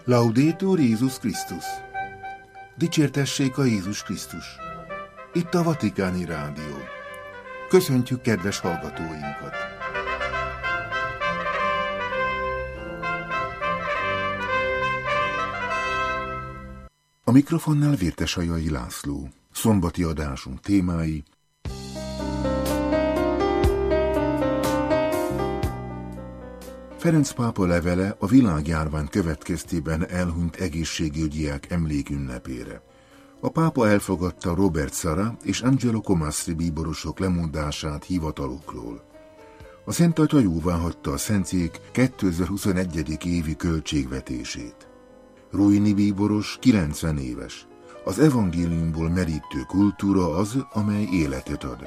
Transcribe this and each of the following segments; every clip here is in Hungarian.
Laudetur Jézus Krisztus! Dicsértessék a Jézus Krisztus! Itt a Vatikáni Rádió. Köszöntjük kedves hallgatóinkat! A mikrofonnál Vértesajai László. Szombati adásunk témái: Ferenc pápa levele a világjárvány következtében elhunyt egészségügyiek emlékünnepére. A pápa elfogadta Robert Sara és Angelo Comastri bíborosok lemondását hivatalukról. A Szent Atya jóváhagyta a Szentszék 2021. évi költségvetését. Ruini bíboros 90 éves. Az evangéliumból merítő kultúra az, amely életet ad.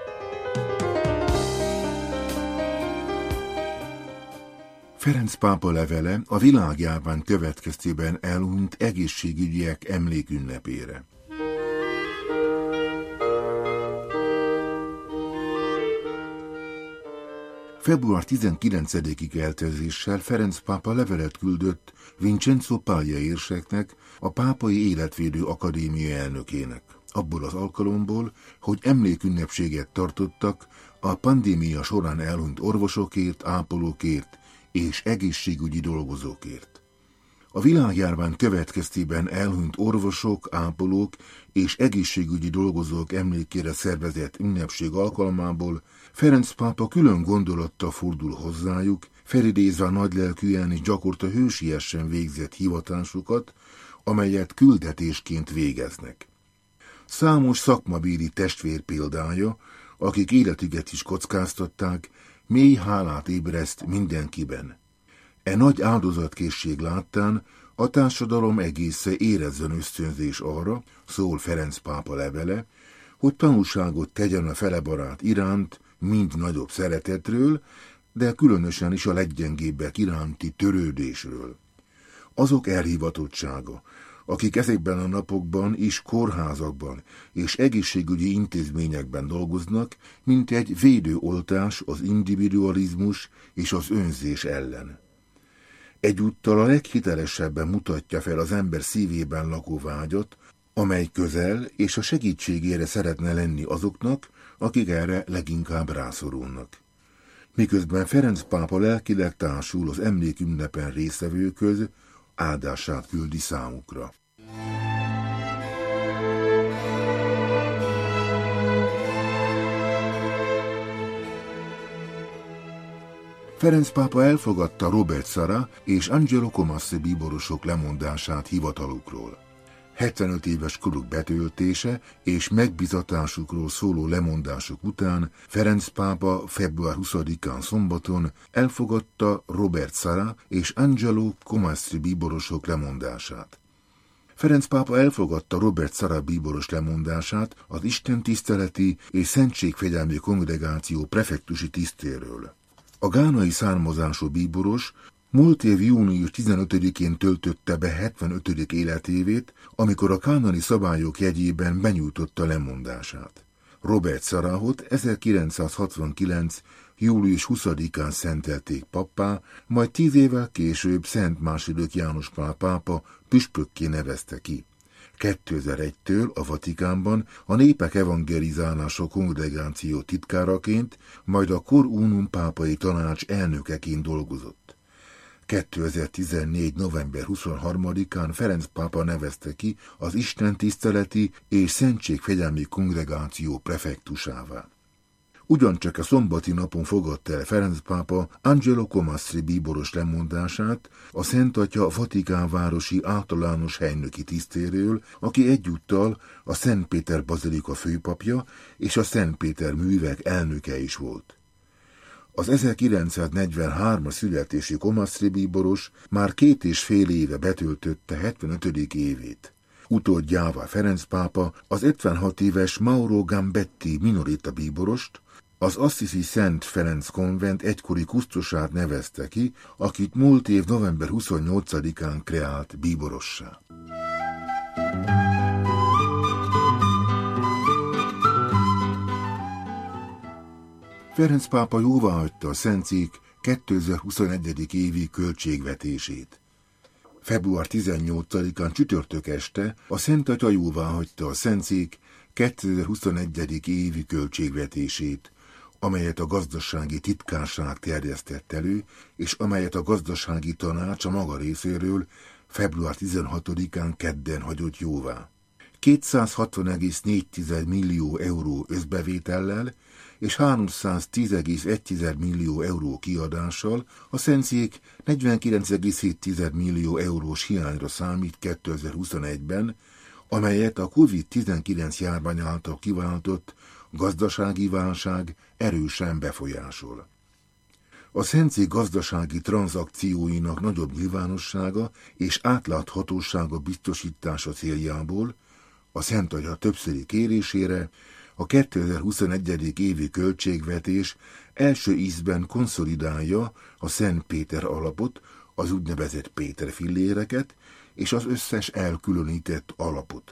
Ferenc pápa levele a világjárvány következtében elhunyt egészségügyiek emlékünnepére. Február 19-i keltezéssel Ferenc pápa levelet küldött Vincenzo Paglia érseknek, a Pápai Életvédő Akadémia elnökének, abból az alkalomból, hogy emlékünnepséget tartottak a pandémia során elhunyt orvosokért, ápolókért és egészségügyi dolgozókért. A világjárvány következtében elhunyt orvosok, ápolók és egészségügyi dolgozók emlékére szervezett ünnepség alkalmából Ferenc pápa külön gondolattal fordul hozzájuk, felidézve a nagylelkűen és gyakorta hősiesen végzett hivatásukat, amelyet küldetésként végeznek. Számos szakmabéli testvér példája, akik életüket is kockáztatták, mély hálát ébreszt mindenkiben. E nagy áldozatkészség láttán a társadalom egésze érezzen ösztönzés arra, szól Ferenc pápa levele, hogy tanúságot tegyen a felebarát iránt mind nagyobb szeretetről, de különösen is a leggyengébbek iránti törődésről. Azok elhivatottsága, akik ezekben a napokban is kórházakban és egészségügyi intézményekben dolgoznak, mint egy védőoltás az individualizmus és az önzés ellen. Egyúttal a leghitelesebben mutatja fel az ember szívében lakó vágyat, amely közel és a segítségére szeretne lenni azoknak, akik erre leginkább rászorulnak. Miközben Ferenc pápa lelkileg társul az emlékünnepen résztvevőkhöz, áldását küldi számukra. Ferenc pápa elfogadta Robert Sara és Angelo Comastri bíborosok lemondását hivatalukról. 75 éves koruk betöltése és megbizatásukról szóló lemondásuk után Ferenc pápa február 20-án szombaton elfogadta Robert Sara és Angelo Comastri bíborosok lemondását. Ferenc pápa elfogadta Robert Sara bíboros lemondását az istentiszteleti és szentségfegyelmi kongregáció prefektusi tisztéről. A gánai származású bíboros múlt év június 15-én töltötte be 75. életévét, amikor a kánoni szabályok jegyében benyújtotta lemondását. Robert Sarahot 1969. július 20-án szentelték pappá, majd 10 évvel később Szent II. János Pál pápa püspökké nevezte ki. 2001-től a Vatikánban a Népek Evangelizálása Kongregáció titkáraként, majd a Cor Unum pápai tanács elnökeként dolgozott. 2014. november 23-án Ferenc pápa nevezte ki az istentiszteleti és szentségfegyelmi kongregáció prefektusává. Ugyancsak a szombati napon fogadta el Ferenc pápa Angelo Comastri bíboros lemondását a Szent Atya Vatikánvárosi általános helynöki tisztéről, aki egyúttal a Szent Péter bazilika főpapja és a Szent Péter művek elnöke is volt. Az 1943-as születésű Comastri bíboros már 2,5 éve betöltötte 75. évét. Utódjává Ferenc pápa az 56 éves Mauro Gambetti minorita bíborost, az Assisi Szent Ferenc konvent egykori kusztusát nevezte ki, akit múlt év november 28-án kreált bíborossá. Ferenc pápa jóváhagyta a Szentszék 2021. évi költségvetését. Február 18-án csütörtök este a Szent Atya jóváhagyta a Szentszék 2021. évi költségvetését, amelyet a gazdasági titkárság terjesztett elő, és amelyet a gazdasági tanács a maga részéről február 16-án kedden hagyott jóvá. 260,4 millió euró összbevétellel és 310,1 millió euró kiadással a Szentszék 49,7 millió eurós hiányra számít 2021-ben, amelyet a COVID-19 járvány által kiváltott gazdasági válság erősen befolyásol. A Szentszék gazdasági tranzakcióinak nagyobb nyilvánossága és átláthatósága biztosítása céljából a Szent Atya többszöri kérésére a 2021. évi költségvetés első ízben konszolidálja a Szent Péter alapot, az úgynevezett Péter filléreket és az összes elkülönített alapot.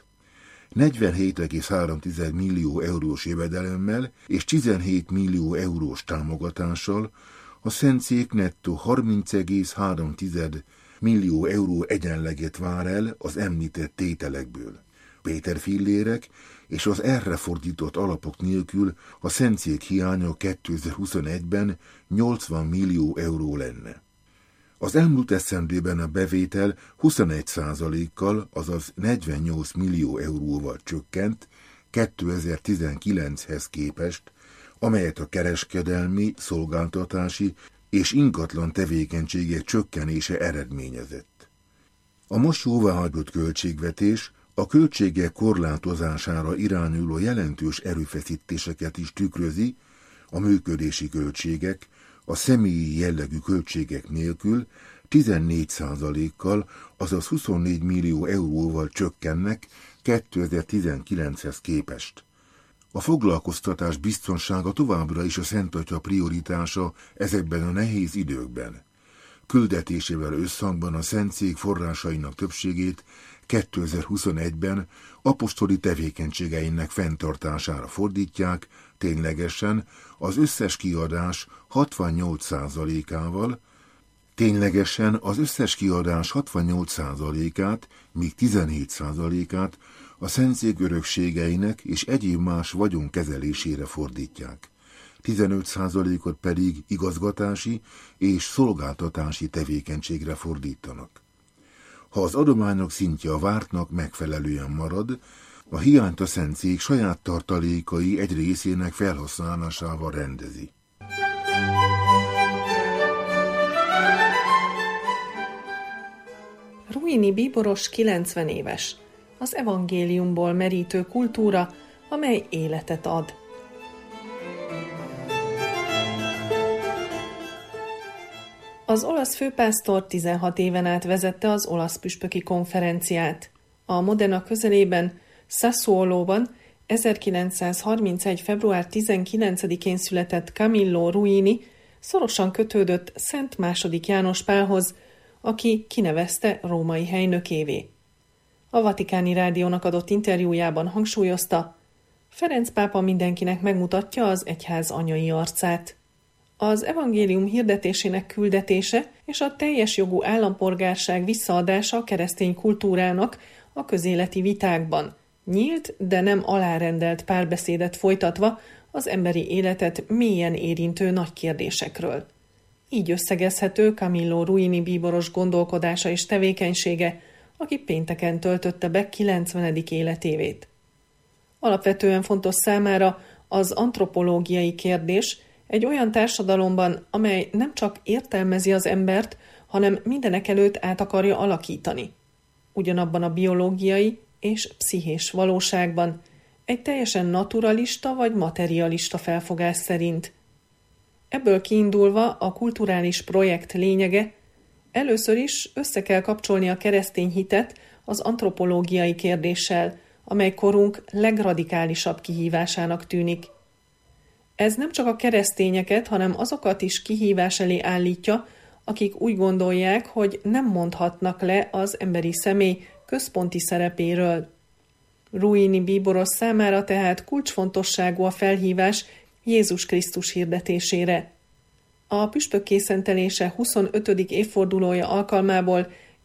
47,3 millió eurós jövedelemmel és 17 millió eurós támogatással a Szentszék nettó 30,3 millió euró egyenleget vár el az említett tételekből. Péter fillérek és az erre fordított alapok nélkül a Szentszék hiánya 2021-ben 80 millió euró lenne. Az elmúlt esztendőben a bevétel 21%-kal, azaz 48 millió euróval csökkent 2019-hez képest, amelyet a kereskedelmi, szolgáltatási és ingatlan tevékenységek csökkenése eredményezett. A most jóváhagyott költségvetés a költségek korlátozására irányuló jelentős erőfeszítéseket is tükrözi, a működési költségek a személyi jellegű költségek nélkül 14%-kal, azaz 24 millió euróval csökkennek 2019-hez képest. A foglalkoztatás biztonsága továbbra is a Szent Atya prioritása ezekben a nehéz időkben. Küldetésével összhangban a Szentszék forrásainak többségét 2021-ben apostoli tevékenységeinek fenntartására fordítják, ténylegesen az összes kiadás 68%-ával, míg 17%-át a Szentszék örökségeinek és egyéb más vagyon kezelésére fordítják. 15%-ot pedig igazgatási és szolgáltatási tevékenységre fordítanak. Ha az adományok szintje a vártnak megfelelően marad, a hiányt a Szentszék saját tartalékai egy részének felhasználásával rendezi. Ruini bíboros 90 éves. Az evangéliumból merítő kultúra, amely életet ad. Az olasz főpásztor 16 éven át vezette az olasz püspöki konferenciát. A Modena közelében, Sassuolóban 1931. február 19-én született Camillo Ruini szorosan kötődött Szent II. János Pálhoz, aki kinevezte római helynökévé. A Vatikáni Rádiónak adott interjújában hangsúlyozta, Ferenc pápa mindenkinek megmutatja az egyház anyai arcát. Az evangélium hirdetésének küldetése és a teljes jogú állampolgárság visszaadása a keresztény kultúrának a közéleti vitákban, nyílt, de nem alárendelt párbeszédet folytatva az emberi életet mélyen érintő nagy kérdésekről. Így összegezhető Camillo Ruini bíboros gondolkodása és tevékenysége, aki pénteken töltötte be 90. életévét. Alapvetően fontos számára az antropológiai kérdés egy olyan társadalomban, amely nem csak értelmezi az embert, hanem mindenekelőtt át akarja alakítani. Ugyanabban a biológiai és pszichés valóságban, egy teljesen naturalista vagy materialista felfogás szerint. Ebből kiindulva a kulturális projekt lényege, először is össze kell kapcsolni a keresztény hitet az antropológiai kérdéssel, amely korunk legradikálisabb kihívásának tűnik. Ez nem csak a keresztényeket, hanem azokat is kihívás elé állítja, akik úgy gondolják, hogy nem mondhatnak le az emberi személy központi szerepéről. Ruini bíboros számára tehát kulcsfontosságú a felhívás Jézus Krisztus hirdetésére. A püspökké szentelése 25. évfordulója alkalmából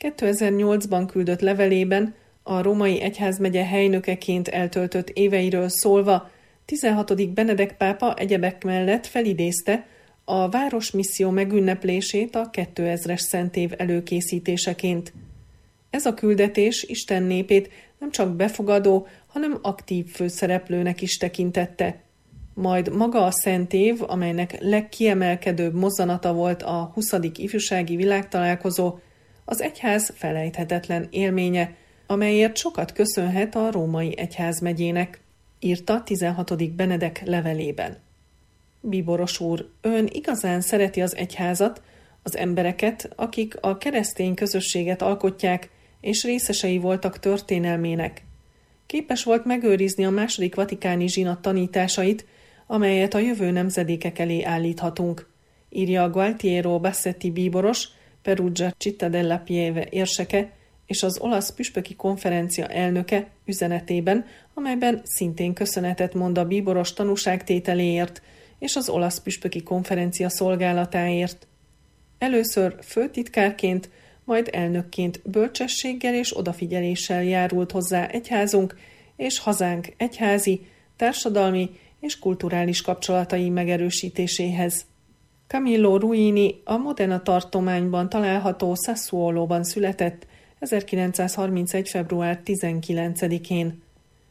2008-ban küldött levelében a római egyházmegye helynökeként eltöltött éveiről szólva 16. Benedek pápa egyebek mellett felidézte a városmisszió megünneplését a 2000-es szentév előkészítéseként. Ez a küldetés Isten népét nem csak befogadó, hanem aktív főszereplőnek is tekintette. Majd maga a szentév, amelynek legkiemelkedőbb mozzanata volt a 20. ifjúsági világtalálkozó, az egyház felejthetetlen élménye, amelyért sokat köszönhet a római egyházmegyének, írta 16. Benedek levelében. Bíboros úr, ön igazán szereti az egyházat, az embereket, akik a keresztény közösséget alkotják, és részesei voltak történelmének. Képes volt megőrizni a II. Vatikáni zsinat tanításait, amelyet a jövő nemzedékek elé állíthatunk, írja a Gualtiero Bassetti bíboros, Perugia Città della Pieve érseke és az olasz püspöki konferencia elnöke üzenetében, amelyben szintén köszönetet mond a bíboros tanúságtételéért és az olasz püspöki konferencia szolgálatáért. Először főtitkárként, majd elnökként bölcsességgel és odafigyeléssel járult hozzá egyházunk és hazánk egyházi, társadalmi és kulturális kapcsolatai megerősítéséhez. Camillo Ruini a Modena tartományban található Sassuolóban született 1931. február 19-én.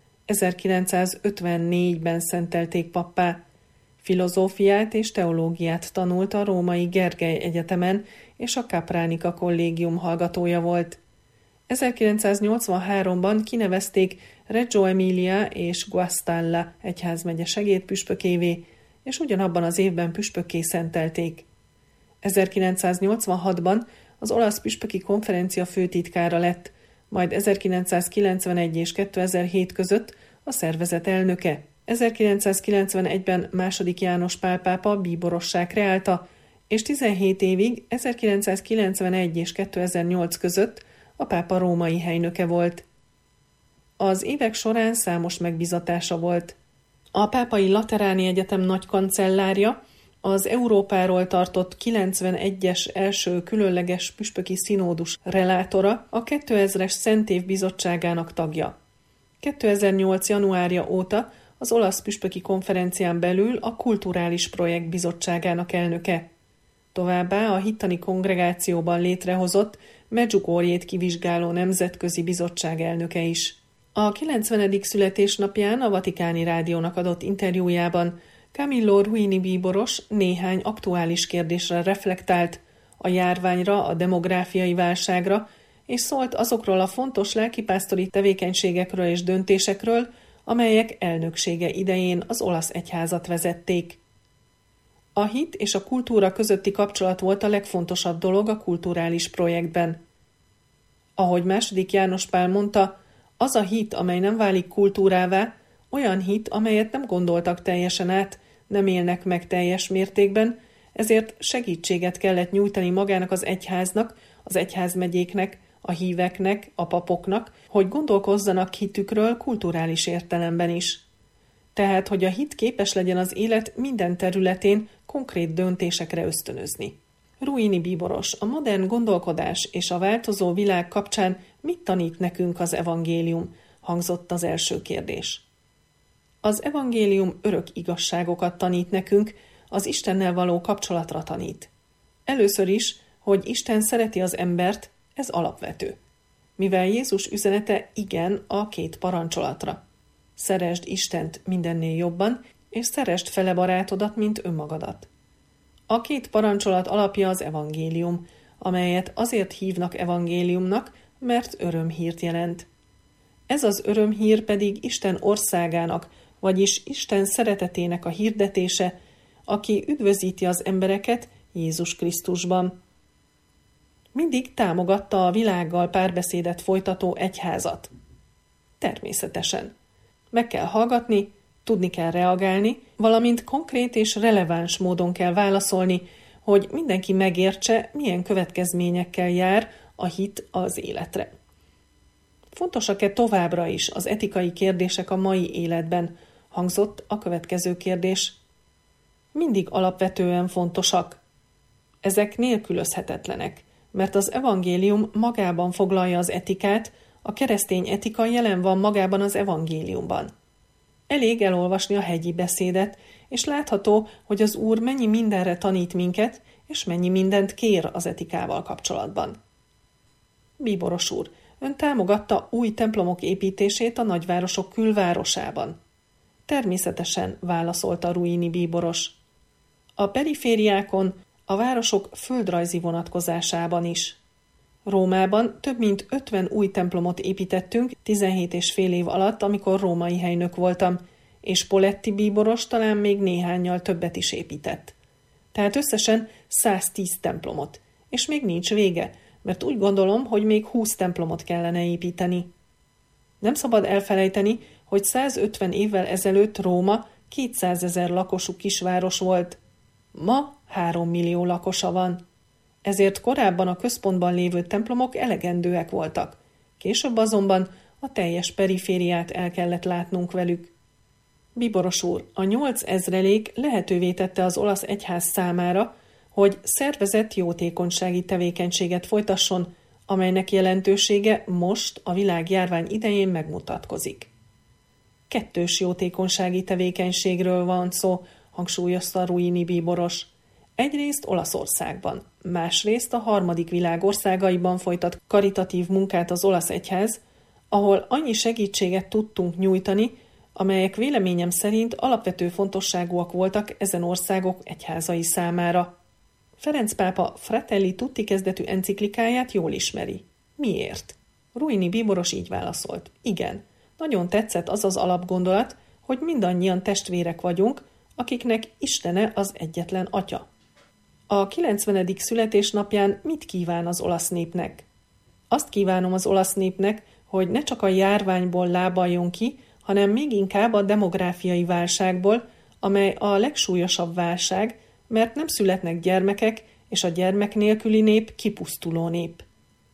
1954-ben szentelték pappá. Filozófiát és teológiát tanult a római Gergely Egyetemen, és a Capranica kollégium hallgatója volt. 1983-ban kinevezték Reggio Emilia és Guastalla egyházmegye segédpüspökévé, és ugyanabban az évben püspökké szentelték. 1986-ban az olasz püspöki konferencia főtitkára lett, majd 1991 és 2007 között a szervezet elnöke. 1991-ben II. János Pál pápa bíborossá kreálta, és 17 évig 1991 és 2008 között a pápa római helynöke volt. Az évek során számos megbízatása volt. A Pápai Lateráni Egyetem nagykancellárja, az Európáról tartott 91-es első különleges püspöki színódus relátora, a 2000-es Szentév bizottságának tagja. 2008. januárja óta az olasz püspöki konferencián belül a Kulturális Projekt bizottságának elnöke. Továbbá a hittani kongregációban létrehozott Medjugorjét kivizsgáló nemzetközi bizottság elnöke is. A 90. születésnapján a Vatikáni Rádiónak adott interjújában Camillo Ruini bíboros néhány aktuális kérdésre reflektált, a járványra, a demográfiai válságra, és szólt azokról a fontos lelkipásztori tevékenységekről és döntésekről, amelyek elnöksége idején az olasz egyházat vezették. A hit és a kultúra közötti kapcsolat volt a legfontosabb dolog a kulturális projektben. Ahogy II. János Pál mondta, az a hit, amely nem válik kultúrává, olyan hit, amelyet nem gondoltak teljesen át, nem élnek meg teljes mértékben, ezért segítséget kellett nyújtani magának az egyháznak, az egyházmegyéknek, a híveknek, a papoknak, hogy gondolkozzanak hitükről kulturális értelemben is. Tehát, hogy a hit képes legyen az élet minden területén konkrét döntésekre ösztönözni. Ruini bíboros, a modern gondolkodás és a változó világ kapcsán mit tanít nekünk az evangélium? Hangzott az első kérdés. Az evangélium örök igazságokat tanít nekünk, az Istennel való kapcsolatra tanít. Először is, hogy Isten szereti az embert, ez alapvető. Mivel Jézus üzenete igen a 2 parancsolatra. Szeresd Istent mindennél jobban, és szeresd fele barátodat, mint önmagadat. A 2 parancsolat alapja az evangélium, amelyet azért hívnak evangéliumnak, mert örömhírt jelent. Ez az örömhír pedig Isten országának, vagyis Isten szeretetének a hirdetése, aki üdvözíti az embereket Jézus Krisztusban. Mindig támogatta a világgal párbeszédet folytató egyházat. Természetesen. Meg kell hallgatni, tudni kell reagálni, valamint konkrét és releváns módon kell válaszolni, hogy mindenki megértse, milyen következményekkel jár a hit az életre. Fontosak-e továbbra is az etikai kérdések a mai életben? Hangzott a következő kérdés. Mindig alapvetően fontosak. Ezek nélkülözhetetlenek, mert az evangélium magában foglalja az etikát, a keresztény etika jelen van magában az evangéliumban. Elég elolvasni a hegyi beszédet, és látható, hogy az Úr mennyi mindenre tanít minket, és mennyi mindent kér az etikával kapcsolatban. Bíboros úr, ön támogatta új templomok építését a nagyvárosok külvárosában. Természetesen, válaszolta Ruini bíboros. A perifériákon, a városok földrajzi vonatkozásában is. Rómában több mint 50 új templomot építettünk 17 és fél év alatt, amikor római helynök voltam, és Poletti bíboros talán még néhánnyal többet is épített. Tehát összesen 110 templomot, és még nincs vége, mert úgy gondolom, hogy még 20 templomot kellene építeni. Nem szabad elfelejteni, hogy 150 évvel ezelőtt Róma 200 000 lakosú kisváros volt. Ma 3 millió lakosa van. Ezért korábban a központban lévő templomok elegendőek voltak. Később azonban a teljes perifériát el kellett látnunk velük. Bíboros úr, a 8000 lehetővé tette az olasz egyház számára, hogy szervezett jótékonysági tevékenységet folytasson, amelynek jelentősége most a világjárvány idején megmutatkozik. Kettős jótékonysági tevékenységről van szó, hangsúlyozta Ruini bíboros. Egyrészt Olaszországban, másrészt a harmadik világ országaiban folytat karitatív munkát az olasz egyház, ahol annyi segítséget tudtunk nyújtani, amelyek véleményem szerint alapvető fontosságúak voltak ezen országok egyházai számára. Ferenc pápa Fratelli Tutti kezdetű enciklikáját jól ismeri. Miért? Ruini bíboros így válaszolt. Igen, nagyon tetszett az az alapgondolat, hogy mindannyian testvérek vagyunk, akiknek Istene az egyetlen atya. A 90. születésnapján mit kíván az olasz népnek? Azt kívánom az olasz népnek, hogy ne csak a járványból lábaljon ki, hanem még inkább a demográfiai válságból, amely a legsúlyosabb válság, mert nem születnek gyermekek, és a gyermek nélküli nép kipusztuló nép.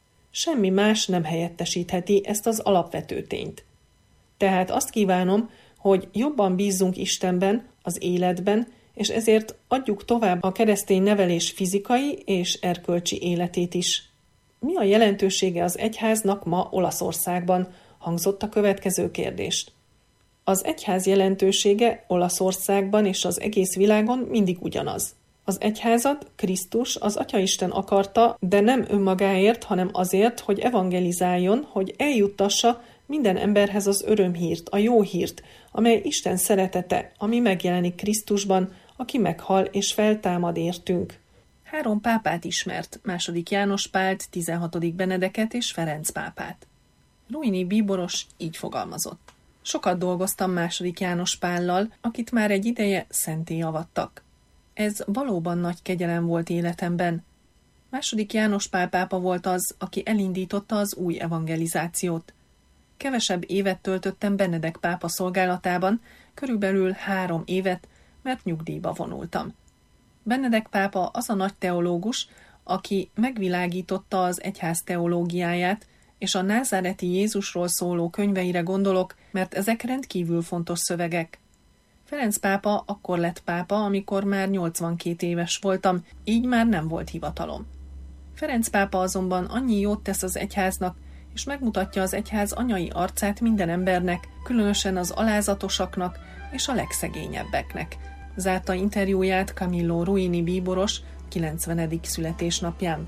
Semmi más nem helyettesítheti ezt az alapvető tényt. Tehát azt kívánom, hogy jobban bízzunk Istenben, az életben, és ezért adjuk tovább a keresztény nevelés fizikai és erkölcsi életét is. Mi a jelentősége az egyháznak ma Olaszországban? Hangzott a következő kérdést. Az egyház jelentősége Olaszországban és az egész világon mindig ugyanaz. Az egyházat Krisztus, az Atyaisten akarta, de nem önmagáért, hanem azért, hogy evangelizáljon, hogy eljuttassa minden emberhez az örömhírt, a jó hírt, amely Isten szeretete, ami megjelenik Krisztusban, aki meghal és feltámad értünk. 3 pápát ismert, II. János Pált, 16. Benedeket és Ferenc pápát. Ruini bíboros így fogalmazott. Sokat dolgoztam II. János Pállal, akit már egy ideje szentté avattak. Ez valóban nagy kegyelem volt életemben. II. János Pál pápa volt az, aki elindította az új evangelizációt. Kevesebb évet töltöttem Benedek pápa szolgálatában, körülbelül 3 évet, mert nyugdíjba vonultam. Benedek pápa az a nagy teológus, aki megvilágította az egyház teológiáját, és a názáreti Jézusról szóló könyveire gondolok, mert ezek rendkívül fontos szövegek. Ferenc pápa akkor lett pápa, amikor már 82 éves voltam, így már nem volt hivatalom. Ferenc pápa azonban annyi jót tesz az egyháznak, és megmutatja az egyház anyai arcát minden embernek, különösen az alázatosaknak és a legszegényebbeknek. Zárta interjúját Camillo Ruini bíboros 90. születésnapján.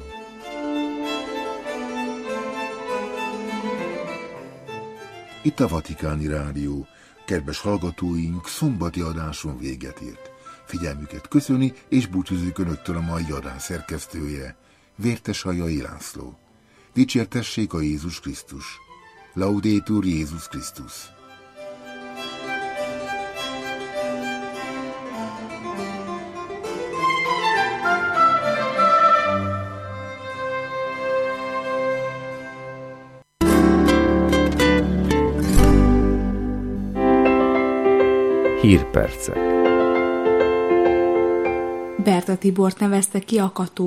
Itt a Vatikáni Rádió. Kedves hallgatóink, szombati adáson véget ért. Figyelmüket köszöni és búcsúzik önöktől a mai adás szerkesztője, Vérteshajai László. Dicsértessék a Jézus Krisztus. Laudetur Jézus Krisztus. Hírpercek. Berta Tibort nevezte ki a